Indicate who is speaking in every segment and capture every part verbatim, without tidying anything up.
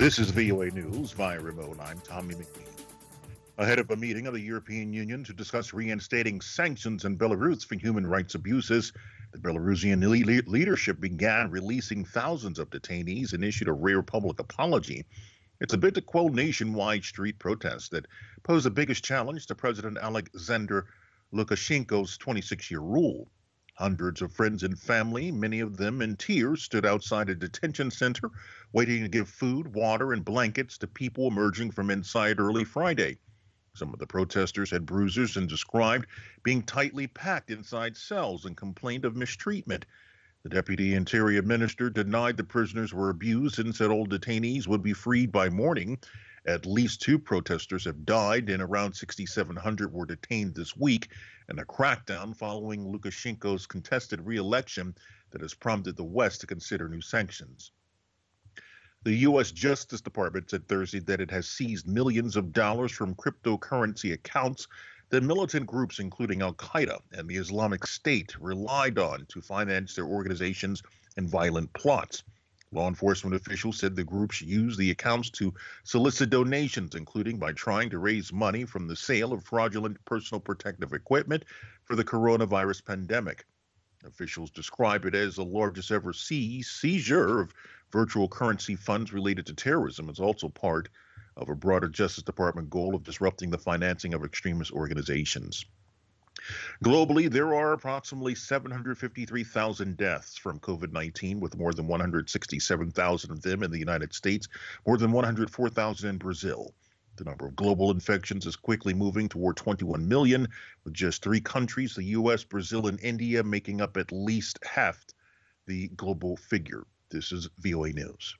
Speaker 1: This is V O A News via remote. I'm Tommy McNeil. Ahead of a meeting of the European Union to discuss reinstating sanctions in Belarus for human rights abuses, the Belarusian le- leadership began releasing thousands of detainees and issued a rare public apology. It's a bid to quell nationwide street protests that pose the biggest challenge to President Alexander Lukashenko's twenty-six-year rule. Hundreds of friends and family, many of them in tears, stood outside a detention center waiting to give food, water, and blankets to people emerging from inside early Friday. Some of the protesters had bruises and described being tightly packed inside cells and complained of mistreatment. The deputy interior minister denied the prisoners were abused and said all detainees would be freed by morning. At least two protesters have died and around sixty-seven hundred were detained this week in a crackdown following Lukashenko's contested re-election that has prompted the West to consider new sanctions. The U S Justice Department said Thursday that it has seized millions of dollars from cryptocurrency accounts that militant groups, including Al-Qaeda and the Islamic State, relied on to finance their organizations and violent plots. Law enforcement officials said the groups used the accounts to solicit donations, including by trying to raise money from the sale of fraudulent personal protective equipment for the coronavirus pandemic. Officials describe it as the largest ever seize, seizure of virtual currency funds related to terrorism. It's also part of a broader Justice Department goal of disrupting the financing of extremist organizations. Globally, there are approximately seven hundred fifty-three thousand deaths from COVID nineteen, with more than one hundred sixty-seven thousand of them in the United States, more than one hundred four thousand in Brazil. The number of global infections is quickly moving toward twenty-one million, with just three countries, the U S, Brazil, and India, making up at least half the global figure. This is V O A News.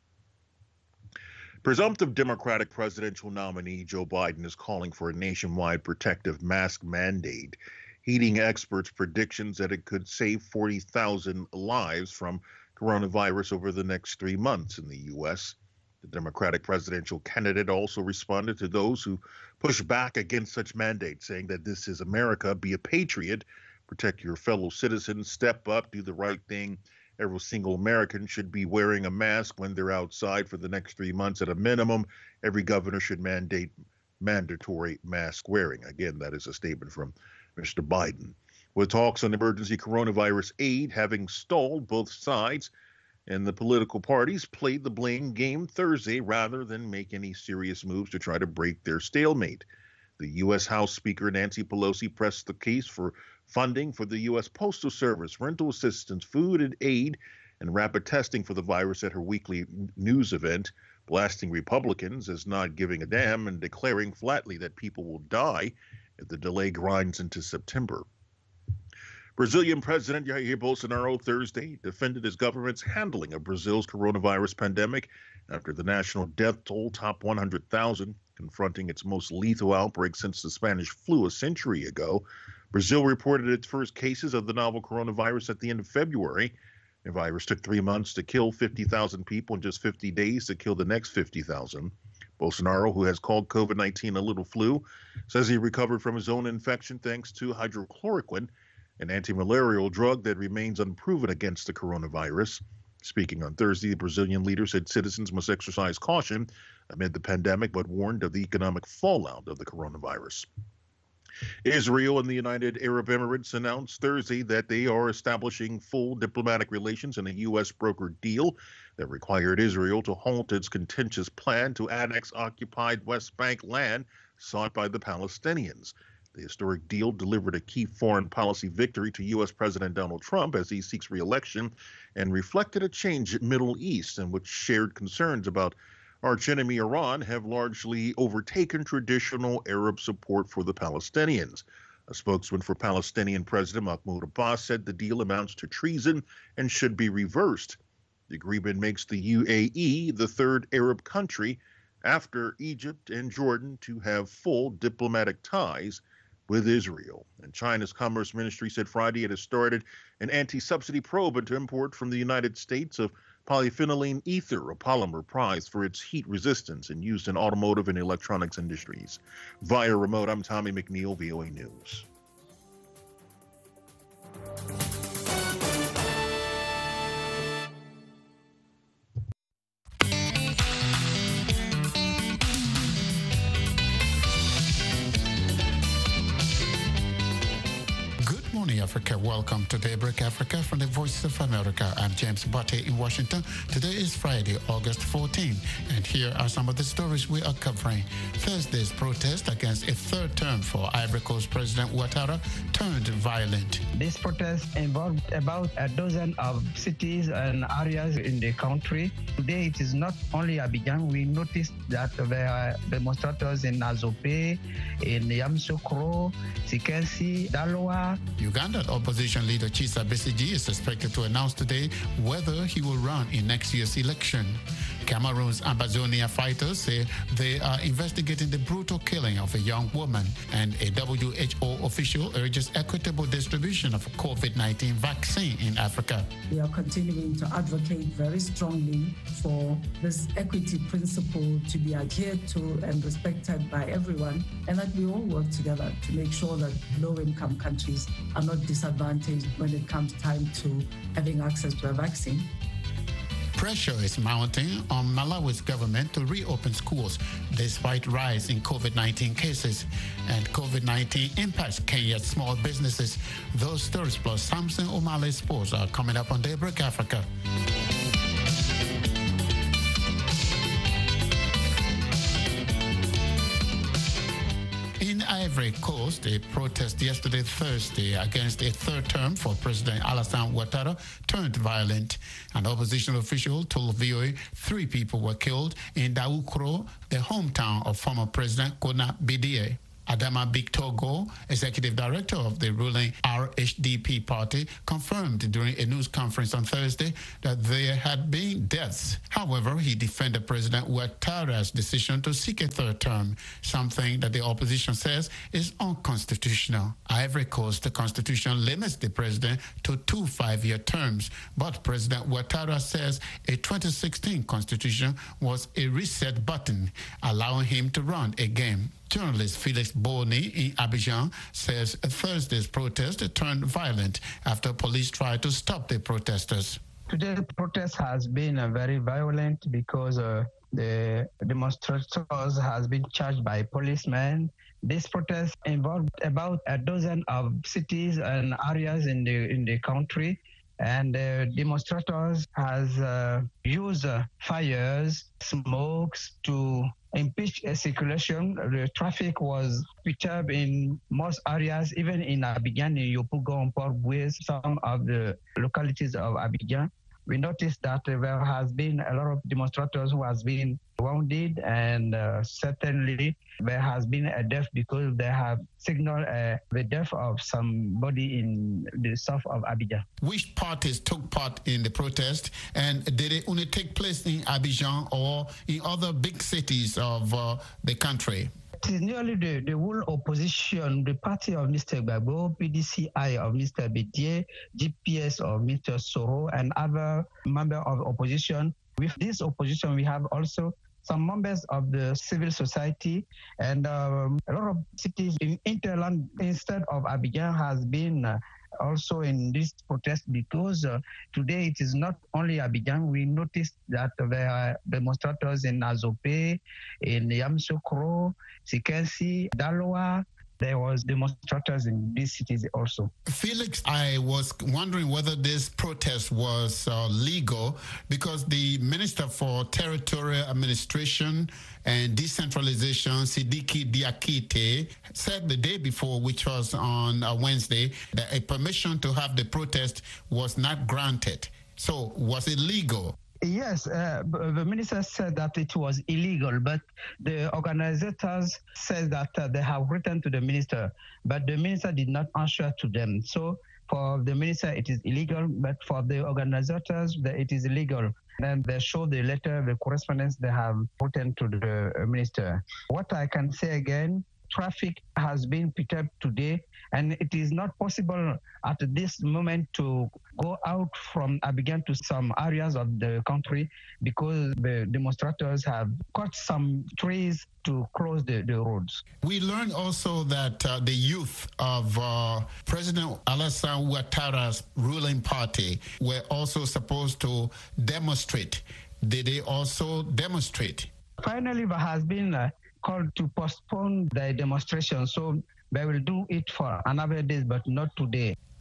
Speaker 1: Presumptive Democratic presidential nominee Joe Biden is calling for a nationwide protective mask mandate, heeding experts' predictions that it could save forty thousand lives from coronavirus over the next three months in the U S. The Democratic presidential candidate also responded to those who push back against such mandates, saying that this is America, be a patriot, protect your fellow citizens, step up, do the right thing. Every single American should be wearing a mask when they're outside for the next three months at a minimum. Every governor should mandate mandatory mask wearing. Again, that is a statement from Mister Biden. With talks on emergency coronavirus aid having stalled, both sides and the political parties played the blame game Thursday rather than make any serious moves to try to break their stalemate. The U S House Speaker Nancy Pelosi pressed the case for funding for the U S Postal Service, rental assistance, food and aid, and rapid testing for the virus at her weekly news event, blasting Republicans as not giving a damn and declaring flatly that people will die if the delay grinds into September. Brazilian President Jair Bolsonaro Thursday defended his government's handling of Brazil's coronavirus pandemic after the national death toll topped one hundred thousand, confronting its most lethal outbreak since the Spanish flu a century ago. Brazil reported its first cases of the novel coronavirus at the end of February. The virus took three months to kill fifty thousand people and just fifty days to kill the next fifty thousand. Bolsonaro, who has called COVID nineteen a little flu, says he recovered from his own infection thanks to hydrochloroquine, an anti-malarial drug that remains unproven against the coronavirus. Speaking on Thursday, the Brazilian leader said citizens must exercise caution amid the pandemic, but warned of the economic fallout of the coronavirus. Israel and the United Arab Emirates announced Thursday that they are establishing full diplomatic relations in a U S brokered deal that required Israel to halt its contentious plan to annex occupied West Bank land sought by the Palestinians. The historic deal delivered a key foreign policy victory to U S President Donald Trump as he seeks re-election and reflected a change in the Middle East in which shared concerns about archenemy Iran have largely overtaken traditional Arab support for the Palestinians. A spokesman for Palestinian President Mahmoud Abbas said the deal amounts to treason and should be reversed. The agreement makes the U A E the third Arab country after Egypt and Jordan to have full diplomatic ties with Israel. And China's Commerce Ministry said Friday it has started an anti-subsidy probe into import from the United States of polyphenylene ether, a polymer prized for its heat resistance and used in automotive and electronics industries. Via remote, I'm Tommy McNeil, V O A News.
Speaker 2: Africa. Welcome to Daybreak Africa from the Voice of America. I'm James Botte in Washington. Today is Friday, August fourteenth, and here are some of the stories we are covering. Thursday's protest against a third term for Ivory Coast President Ouattara turned violent.
Speaker 3: This protest involved about a dozen of cities and areas in the country. Today it is not only Abidjan. We noticed that there are demonstrators in Azope, in Yamoussoukro, Sikensi, Daloa.
Speaker 2: Ugandan opposition leader Kizza Besigye is expected to announce today whether he will run in next year's election. Cameroon's Ambazonia fighters say they are investigating the brutal killing of a young woman, and a W H O official urges equitable distribution of COVID nineteen vaccine in Africa.
Speaker 4: We are continuing to advocate very strongly for this equity principle to be adhered to and respected by everyone, and that we all work together to make sure that low-income countries are not disadvantaged when it comes time to having access to a vaccine.
Speaker 2: Pressure is mounting on Malawi's government to reopen schools despite rise in COVID nineteen cases, and COVID nineteen impacts Kenya's small businesses. Those stories plus Samson Omale Sports are coming up on Daybreak Africa. Ivory Coast, a protest yesterday Thursday against a third term for President Alassane Ouattara turned violent. An opposition official told V O A three people were killed in Daoukro, the hometown of former President Kona Bidie. Adama Bictogo, executive director of the ruling R H D P party, confirmed during a news conference on Thursday that there had been deaths. However, he defended President Ouattara's decision to seek a third term, something that the opposition says is unconstitutional. Ivory Coast, the constitution limits the president to two five-year terms, but President Ouattara says a twenty sixteen constitution was a reset button, allowing him to run again. Journalist Felix Boni in Abidjan says Thursday's protest turned violent after police tried to stop the protesters.
Speaker 3: Today the protest has been uh, very violent because uh, the demonstrators has been charged by policemen. This protest involved about a dozen of cities and areas in the in the country, and the demonstrators has uh, used uh, fires, smokes to impeach a circulation. The traffic was perturbed in most areas, even in Abidjan, in Yopougon, and Port-Bouez, some of the localities of Abidjan. We noticed that there has been a lot of demonstrators who has been wounded, and uh, certainly there has been a death because they have signaled uh, the death of somebody in the south of Abidjan.
Speaker 2: Which parties took part in the protest, and did it only take place in Abidjan or in other big cities of uh, the country?
Speaker 3: It is nearly the, the whole opposition, the party of Mister Gbagbo, P D C I of Mister Bidie, G P S of Mister Soro, and other members of opposition. With this opposition, we have also some members of the civil society, and um, a lot of cities in Interland instead of Abidjan has been uh, also in this protest because uh, today it is not only Abidjan. We noticed that there are demonstrators in Azope, in Yamoussoukro, Sikensi, Daloa. There was demonstrators in these cities also.
Speaker 2: Felix, I was wondering whether this protest was uh, legal because the Minister for Territorial Administration and Decentralization, Sidiki Diakite, said the day before, which was on uh, Wednesday, that a permission to have the protest was not granted. So was it legal?
Speaker 3: Yes, uh, the minister said that it was illegal, but the organizers said that uh, they have written to the minister, but the minister did not answer to them. So for the minister, it is illegal, but for the organizers, it is illegal. And they show the letter, the correspondence they have written to the minister. What I can say again, traffic has been picked up today, and it is not possible at this moment to go out from Abidjan to some areas of the country because the demonstrators have cut some trees to close the, the roads.
Speaker 2: We learned also that uh, the youth of uh, President Alassane Ouattara's ruling party were also supposed to demonstrate. Did they also demonstrate?
Speaker 3: Finally, there has been uh, called to postpone the demonstration, so they will do it for another day, but not today.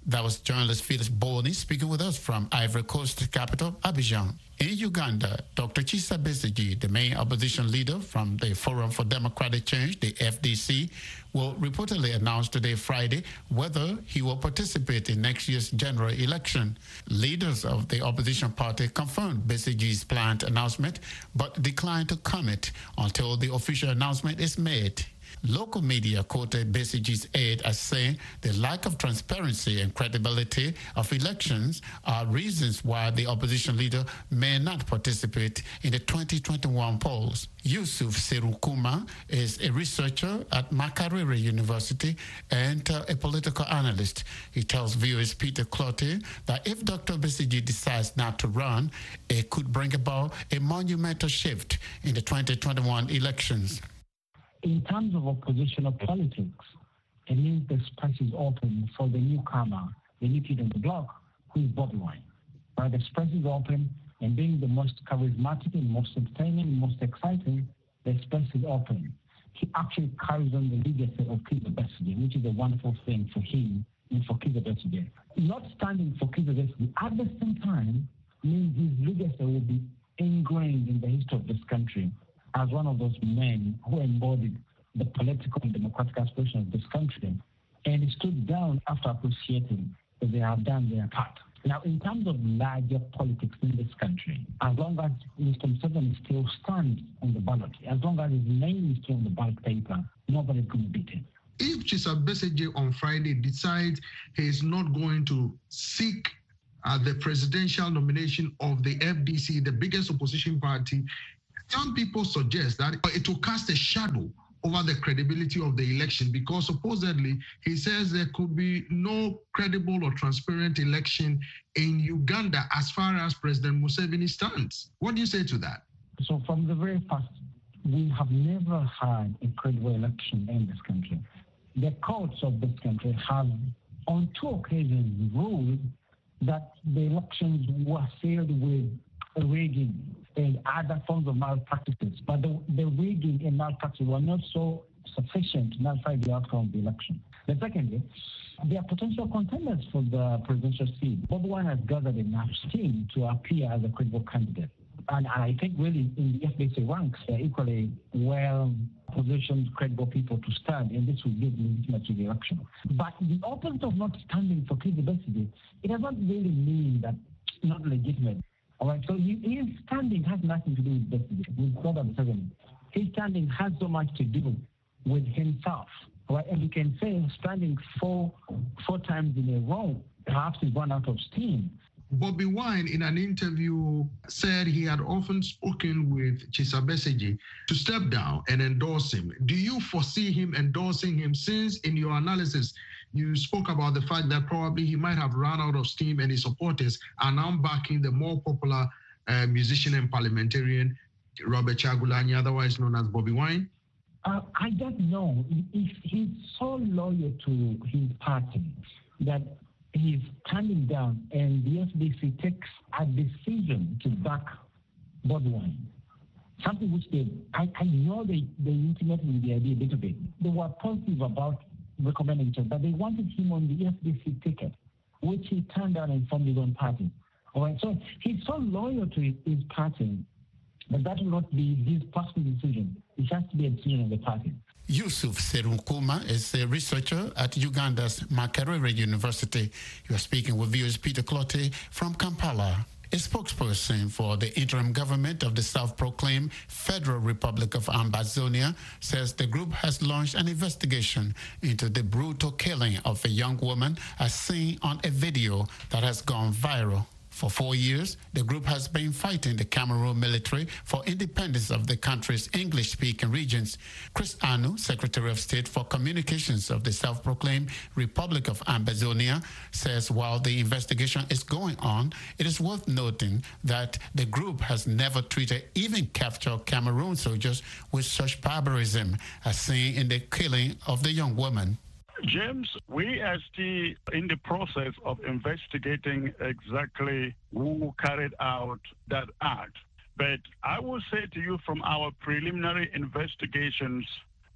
Speaker 2: That was journalist Felix Bolney speaking with us from Ivory Coast capital, Abidjan. In Uganda, Doctor Kizza Besigye, the main opposition leader from the Forum for Democratic Change, the F D C, will reportedly announce today, Friday, whether he will participate in next year's general election. Leaders of the opposition party confirmed Besigye's planned announcement, but declined to comment until the official announcement is made. Local media quoted Besigye's aide as saying the lack of transparency and credibility of elections are reasons why the opposition leader may not participate in the twenty twenty-one polls. Yusuf Serunkuma is a researcher at Makerere University and uh, a political analyst. He tells V O A's Peter Clottey that if Doctor Besigye decides not to run, it could bring about a monumental shift in the twenty twenty-one elections.
Speaker 5: In terms of oppositional politics, it means the space is open for the newcomer, the new kid on the block, who is Bobi Wine. Right? The space is open, and being the most charismatic and most entertaining, most exciting, the space is open. He actually carries on the legacy of Kizza Besigye, which is a wonderful thing for him and for Kizza Besigye. Not standing for Kizza Besigye at the same time means his legacy will be ingrained in the history of this country as one of those men who embodied the political and democratic aspirations of this country, and he stood down after appreciating that they have done their part. Now, in terms of larger politics in this country, as long as Mister Museveni still stands on the ballot, as long as his name is still on the ballot paper, nobody's going to beat him.
Speaker 6: If Kizza Besigye on Friday decides he is not going to seek uh, the presidential nomination of the F D C, the biggest opposition party, some people suggest that it will cast a shadow over the credibility of the election, because supposedly he says there could be no credible or transparent election in Uganda as far as President Museveni stands. What do you say to that?
Speaker 5: So from the very first, we have never had a credible election in this country. The courts of this country have on two occasions ruled that the elections were filled with rigging and other forms of malpractices, but the, the rigging and malpractice were not so sufficient to nullify the outcome of the election. The secondly, they are potential contenders for the presidential seat. Bobi Wine has gathered enough steam to appear as a credible candidate. And I think really in the F D C ranks, they're equally well-positioned, credible people to stand, and this will give legitimacy to the election. But the opposite of not standing for Kizza Besigye, it does not really mean that it's not legitimate. All right, so he, his standing has nothing to do with Besigye, with Robert Museveni. His standing has so much to do with himself. All right, and you can say standing four four times in a row, perhaps he's run out of steam.
Speaker 6: Bobi Wine, in an interview, said he had often spoken with Kizza Besigye to step down and endorse him. Do you foresee him endorsing him, since in your analysis you spoke about the fact that probably he might have run out of steam and his supporters are now backing the more popular uh, musician and parliamentarian Robert Kyagulanyi, otherwise known as Bobi Wine?
Speaker 5: Uh, I don't know. If he's so loyal to his party that he's standing down and the F D C takes a decision to back Bobi Wine, something which they, I, I know they, they intimated with the idea a little bit. They were positive about recommending him, but they wanted him on the F D C ticket, which he turned down and formed his own party. All right, so he's so loyal to his, his party, but that will not be his personal decision. It has to be a decision of the party.
Speaker 2: Yusuf Serunkuma is a researcher at Uganda's Makerere University. You are speaking with V O A's Peter Clottey from Kampala. A spokesperson for the interim government of the self-proclaimed Federal Republic of Ambazonia says the group has launched an investigation into the brutal killing of a young woman as seen on a video that has gone viral. For four years, the group has been fighting the Cameroon military for independence of the country's English-speaking regions. Chris Anu, Secretary of State for Communications of the self-proclaimed Republic of Ambazonia, says while the investigation is going on, it is worth noting that the group has never treated even captured Cameroon soldiers with such barbarism as seen in the killing of the young woman.
Speaker 7: James, we are still in the process of investigating exactly who carried out that act. But I will say to you, from our preliminary investigations,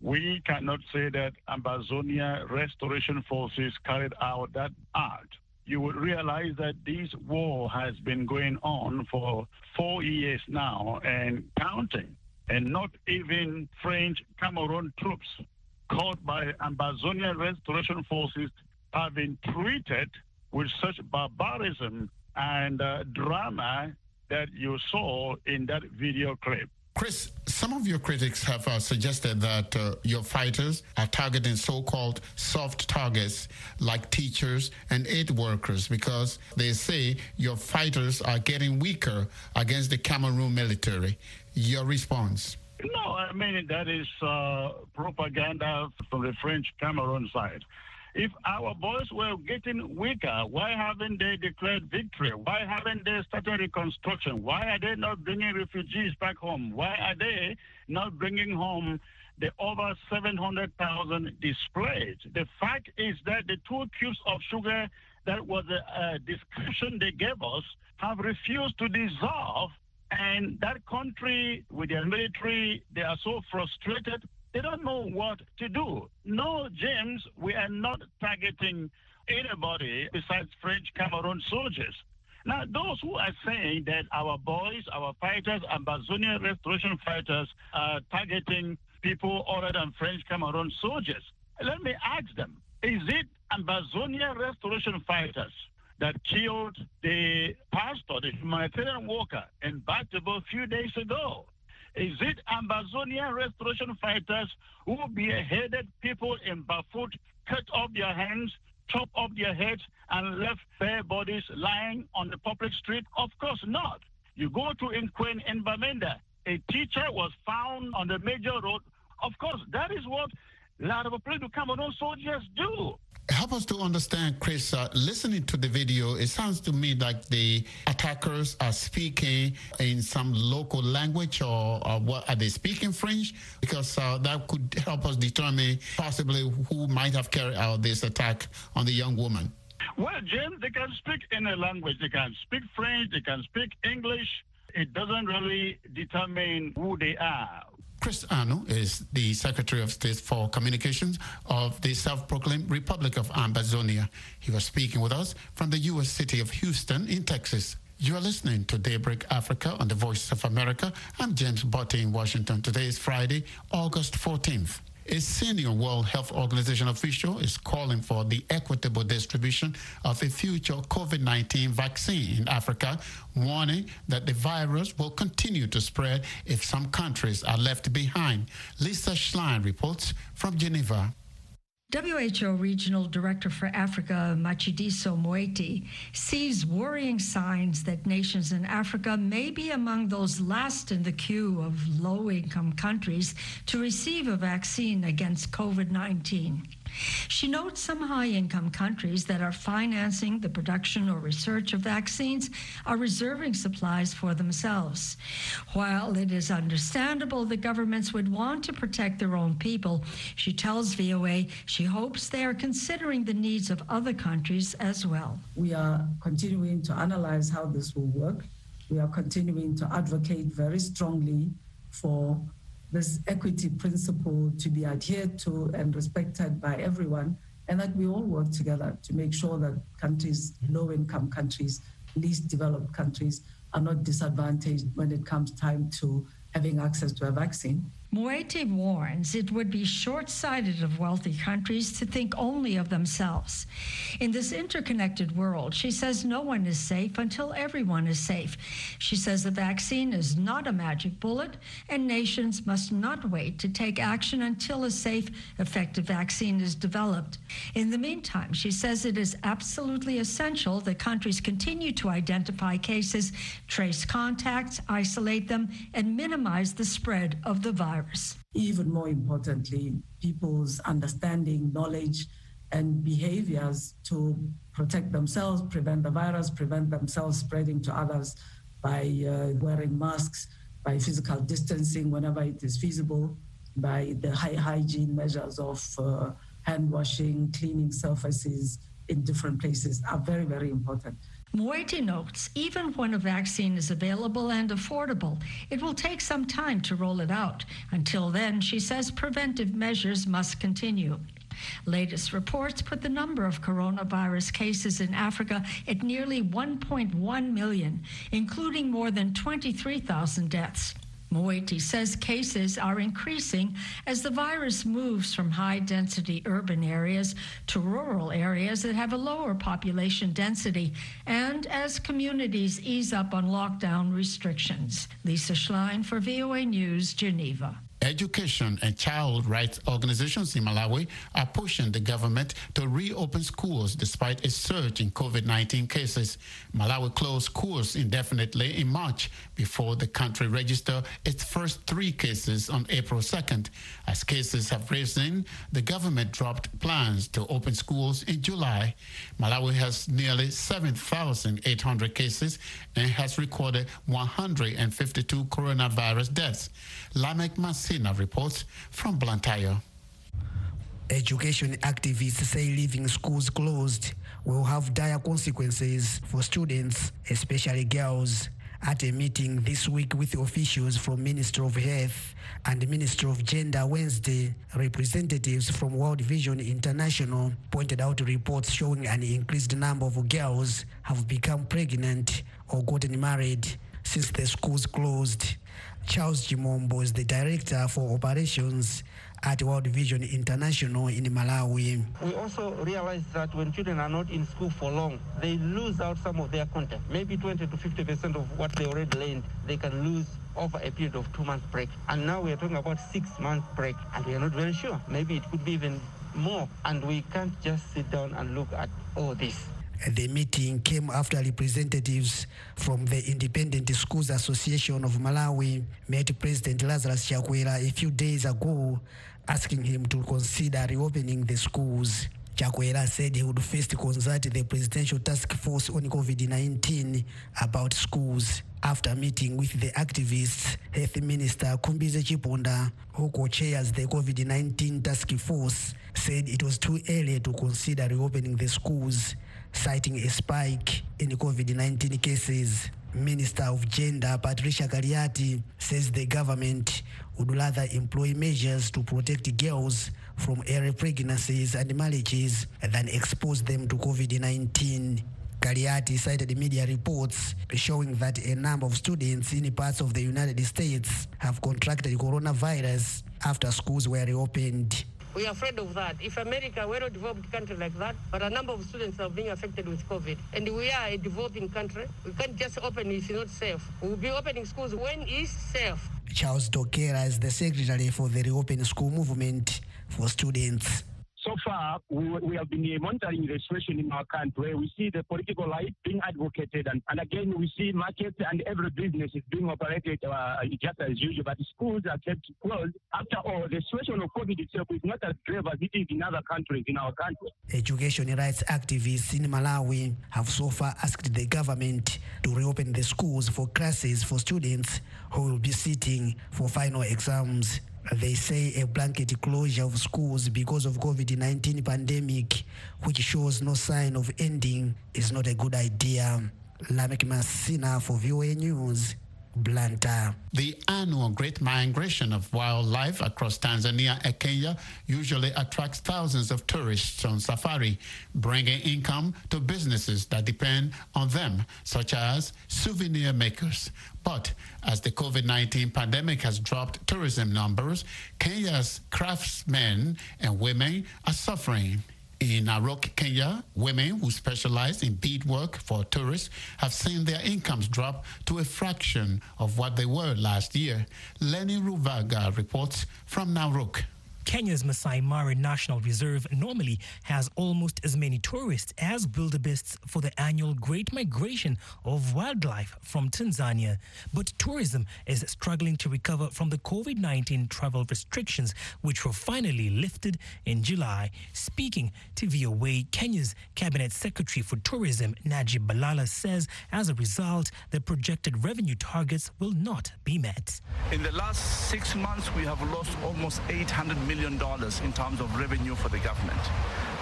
Speaker 7: we cannot say that Ambazonia Restoration Forces carried out that act. You would realize that this war has been going on for four years now and counting, and not even French Cameroon troops caught by Ambazonia Restoration Forces have been treated with such barbarism and uh, drama that you saw in that video clip.
Speaker 2: Chris, some of your critics have uh, suggested that uh, your fighters are targeting so-called soft targets like teachers and aid workers because they say your fighters are getting weaker against the Cameroon military. Your response?
Speaker 7: No, I mean, that is uh, propaganda from the French Cameroon side. If our boys were getting weaker, why haven't they declared victory? Why haven't they started reconstruction? Why are they not bringing refugees back home? Why are they not bringing home the over seven hundred thousand displaced? The fact is that the two cubes of sugar that was the uh, description they gave us have refused to dissolve, and that country with their military, they are so frustrated. They don't know what to do. No, James, we are not targeting anybody besides French Cameroon soldiers. Now, those who are saying that our boys, our fighters, Ambazonia Restoration fighters are targeting people other than French Cameroon soldiers, let me ask them, is it Ambazonia Restoration fighters that killed the pastor, the humanitarian worker in Batabo a few days ago? Is it Ambazonia Restoration fighters who beheaded people in Bafut, cut off their hands, chop off their heads, and left their bodies lying on the public street? Of course not. You go to Inquin in Bamenda, a teacher was found on the major road. Of course, that is what a lot of political Cameroon soldiers do.
Speaker 2: Help us to understand, Chris, uh, listening to the video, it sounds to me like the attackers are speaking in some local language, or, or what, are they speaking French? Because uh, that could help us determine possibly who might have carried out this attack on the young woman.
Speaker 7: Well, James, they can speak any language. They can speak French, they can speak English. It doesn't really determine who they are.
Speaker 2: Chris Anu is the Secretary of State for Communications of the self-proclaimed Republic of Ambazonia. He was speaking with us from the U S city of Houston in Texas. You are listening to Daybreak Africa on the Voice of America. I'm James Botte in Washington. Today is Friday, August fourteenth. A senior World Health Organization official is calling for the equitable distribution of a future COVID nineteen vaccine in Africa, warning that the virus will continue to spread if some countries are left behind. Lisa Schlein reports from Geneva.
Speaker 8: W H O Regional Director for Africa, Matshidiso Moeti, sees worrying signs that nations in Africa may be among those last in the queue of low-income countries to receive a vaccine against COVID nineteen. She notes some high-income countries that are financing the production or research of vaccines are reserving supplies for themselves. While it is understandable that governments would want to protect their own people, she tells V O A she hopes they are considering the needs of other countries as well.
Speaker 4: We are continuing to analyze how this will work. We are continuing to advocate very strongly for this equity principle to be adhered to and respected by everyone, and that we all work together to make sure that countries, low-income countries, least developed countries, are not disadvantaged when it comes time to having access to a vaccine.
Speaker 8: Moeti warns it would be short-sighted of wealthy countries to think only of themselves. In this interconnected world, she says no one is safe until everyone is safe. She says the vaccine is not a magic bullet, and nations must not wait to take action until a safe, effective vaccine is developed. In the meantime, she says it is absolutely essential that countries continue to identify cases, trace contacts, isolate them, and minimize the spread of the virus.
Speaker 4: Even more importantly, people's understanding, knowledge, and behaviors to protect themselves, prevent the virus, prevent themselves spreading to others by uh, wearing masks, by physical distancing whenever it is feasible, by the high hygiene measures of uh, hand washing, cleaning surfaces in different places are very, very important.
Speaker 8: Moeti notes, even when a vaccine is available and affordable, it will take some time to roll it out. Until then, she says preventive measures must continue. Latest reports put the number of coronavirus cases in Africa at nearly one point one million, including more than twenty-three thousand deaths. Moeti says cases are increasing as the virus moves from high-density urban areas to rural areas that have a lower population density, and as communities ease up on lockdown restrictions. Lisa Schlein for V O A News, Geneva.
Speaker 2: Education and child rights organizations in Malawi are pushing the government to reopen schools despite a surge in COVID nineteen cases. Malawi closed schools indefinitely in March before the country registered its first three cases on April second. As cases have risen, the government dropped plans to open schools in July. Malawi has nearly seven thousand eight hundred cases and has recorded one hundred fifty-two coronavirus deaths. Lamek Masina reports from Blantyre.
Speaker 9: Education activists say leaving schools closed will have dire consequences for students, especially girls. At a meeting this week with officials from Ministry of Health and Ministry of Gender Wednesday, representatives from World Vision International pointed out reports showing an increased number of girls have become pregnant or gotten married since the schools closed. Charles Jimombo is the director for operations at World Vision International in Malawi.
Speaker 10: We also realize that when children are not in school for long, they lose out some of their content. Maybe twenty to fifty percent of what they already learned, they can lose over a period of two months break. And now we are talking about six months break, and we are not very sure. Maybe it could be even more, and we can't just sit down and look at all this.
Speaker 9: The meeting came after representatives from the Independent Schools Association of Malawi met President Lazarus Chakwera a few days ago, asking him to consider reopening the schools. Chakwera said he would first consult the Presidential Task Force on COVID nineteen about schools. After meeting with the activists, Health Minister Kumbize Chiponda, who co-chairs the COVID nineteen Task Force, said it was too early to consider reopening the schools, citing a spike in COVID nineteen cases. Minister of Gender Patricia Kariati says the government would rather employ measures to protect girls from early pregnancies and marriages than expose them to COVID nineteen. Kariati cited media reports showing that a number of students in parts of the United States have contracted coronavirus after schools were reopened.
Speaker 10: We are afraid of that. If America were a developed country like that, but a number of students are being affected with COVID, and we are a developing country, we can't just open if it's not safe. We will be opening schools when it's safe.
Speaker 9: Charles Dokera is the secretary for the Reopen School Movement for Students.
Speaker 11: So far, we, we have been monitoring the situation in our country. We see the political life being advocated, and, and again, we see markets and every business is being operated uh, just as usual, but schools are kept closed. After all, the situation of COVID itself is not as grave as it is in other countries in our country.
Speaker 9: Education rights activists in Malawi have so far asked the government to reopen the schools for classes for students who will be sitting for final exams. They say a blanket closure of schools because of COVID nineteen pandemic, which shows no sign of ending, is not a good idea. Lamek Masina for V O A News, Blantyre.
Speaker 2: The annual Great Migration of Wildlife across Tanzania and Kenya usually attracts thousands of tourists on safari, bringing income to businesses that depend on them, such as souvenir makers. But as the COVID nineteen pandemic has dropped tourism numbers, Kenya's craftsmen and women are suffering. In Narok, Kenya, women who specialize in beadwork for tourists have seen their incomes drop to a fraction of what they were last year. Lenny Ruvaga reports from Narok.
Speaker 12: Kenya's Masai Mara National Reserve normally has almost as many tourists as wildebeests for the annual Great Migration of Wildlife from Tanzania. But tourism is struggling to recover from the COVID nineteen travel restrictions, which were finally lifted in July. Speaking to V O A, Kenya's Cabinet Secretary for Tourism, Najib Balala, says as a result, the projected revenue targets will not be met.
Speaker 13: In the last six months, we have lost almost eight hundred million dollars in terms of revenue for the government.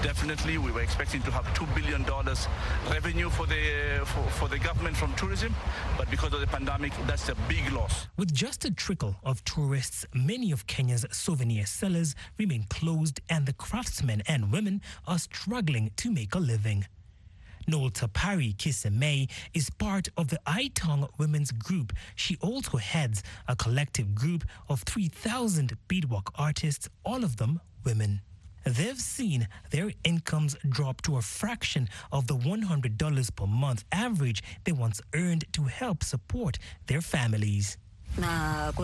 Speaker 13: Definitely, we were expecting to have two billion dollars revenue for the, for, for the government from tourism, but because of the pandemic, that's a big loss.
Speaker 12: With just a trickle of tourists, many of Kenya's souvenir sellers remain closed, and the craftsmen and women are struggling to make a living. Noel Tapari Kisemei is part of the Aitong Women's Group. She also heads a collective group of three thousand beadwork artists, all of them women. They've seen their incomes drop to a fraction of the one hundred dollars per month average they once earned to help support their families. As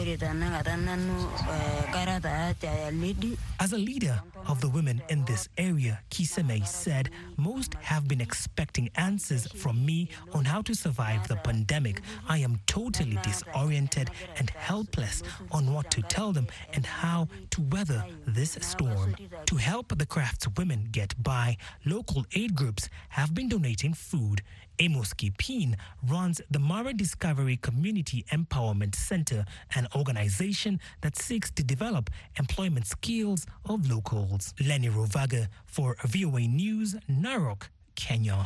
Speaker 12: a leader of the women in this area, Kisemei said, most have been expecting answers from me on how to survive the pandemic. I am totally disoriented and helpless on what to tell them and how to weather this storm. To help the craftswomen get by, local aid groups have been donating food. Amos Kipin runs the Mara Discovery Community Empowerment Center, an organization that seeks to develop employment skills of locals. Lenny Rovaga for V O A News, Narok, Kenya.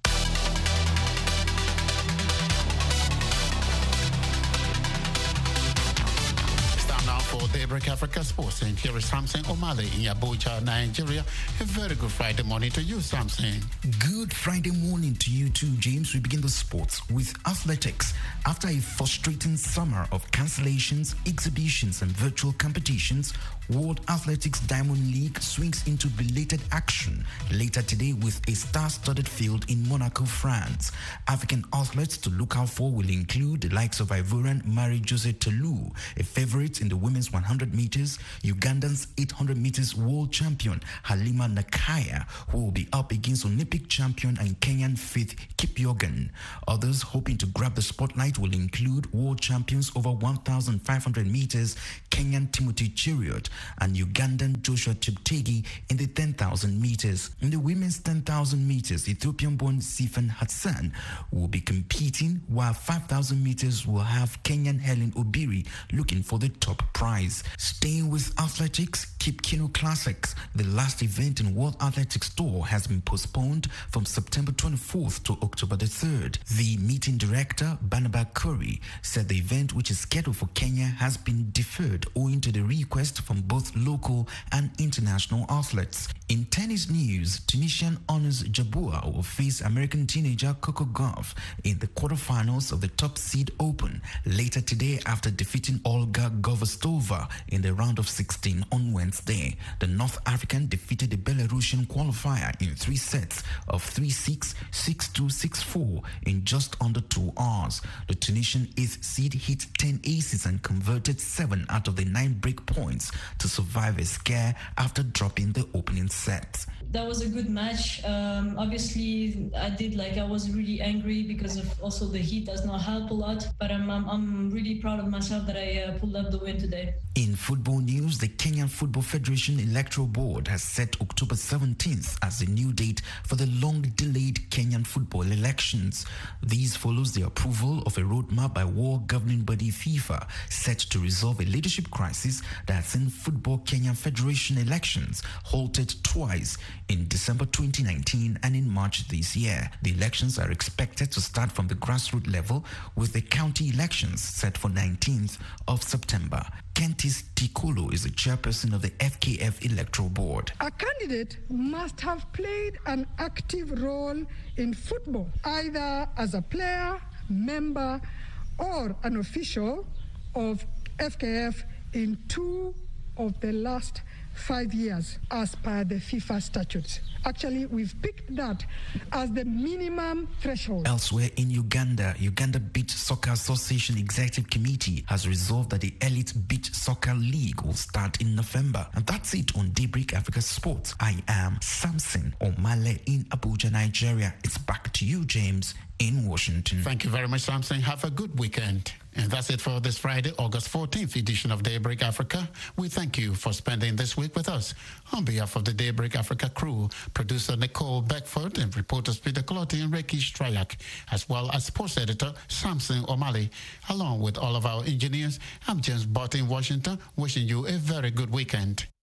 Speaker 2: For Daybreak Africa Sports, and here is Samson Omale in Abuja, Nigeria. A very good Friday morning to you, Samson.
Speaker 14: Good Friday morning to you too, James. We begin the sports with athletics. After a frustrating summer of cancellations, exhibitions, and virtual competitions, World Athletics Diamond League swings into belated action later today with a star-studded field in Monaco, France. African athletes to look out for will include the likes of Ivorian Marie-Josée Tolu, a favorite in the women's one hundred meters, Ugandan's eight hundred meters world champion Halima Nakaya, who will be up against Olympic champion and Kenyan Faith Kipyegon. Others hoping to grab the spotlight will include world champions over one thousand five hundred meters, Kenyan Timothy Cheruiyot, and Ugandan Joshua Cheptegei in the ten thousand meters. In the women's ten thousand meters, Ethiopian-born Sifan Hassan will be competing, while five thousand meters will have Kenyan Helen Obiri looking for the top prize. Staying with athletics, Cape Kino Classics, the last event in World Athletics Tour, has been postponed from September twenty-fourth to October the third. The meeting director, Barnaba Curry, said the event, which is scheduled for Kenya, has been deferred owing to the request from both local and international athletes. In tennis news, Tunisian Honors Jabeur will face American teenager Coco Gauff in the quarterfinals of the Top Seed Open later today after defeating Olga Govastova in the round of sixteen on Wednesday. The North African defeated the Belarusian qualifier in three sets of three six, six two, six four in just under two hours. The Tunisian eighth seed hit ten aces and converted seven out of the nine break points to survive a scare after dropping the opening set.
Speaker 15: That was a good match. Um, obviously, I did like I was really angry because of also the heat does not help a lot. But I'm I'm, I'm really proud of myself that I uh, pulled up the win today.
Speaker 14: In football news, the Kenyan Football Federation Electoral Board has set October seventeenth as the new date for the long-delayed Kenyan football elections. These follows the approval of a roadmap by world governing body FIFA set to resolve a leadership crisis that has seen Football Kenyan Federation elections halted twice in December twenty nineteen and in March this year. The elections are expected to start from the grassroots level, with the county elections set for nineteenth of September. Kentis Tikolo is the chairperson of the F K F Electoral Board.
Speaker 16: A candidate must have played an active role in football, either as a player, member, or an official of F K F in two of the last five years as per the FIFA statutes. Actually, we've picked that as the minimum threshold.
Speaker 14: Elsewhere in Uganda, Uganda Beach Soccer Association Executive Committee has resolved that the Elite Beach Soccer League will start in November. And that's it on Daybreak Africa Sports. I am Samson Omale in Abuja, Nigeria. It's back to you, James, in Washington.
Speaker 2: Thank you very much, Samson. Have a good weekend. And that's it for this Friday, August fourteenth edition of Daybreak Africa. We thank you for spending this week with us. On behalf of the Daybreak Africa crew, producer Nicole Beckford and reporters Peter Clotti and Ricky Strayak, as well as sports editor Samson Omale, along with all of our engineers, I'm James Bott in Washington, wishing you a very good weekend.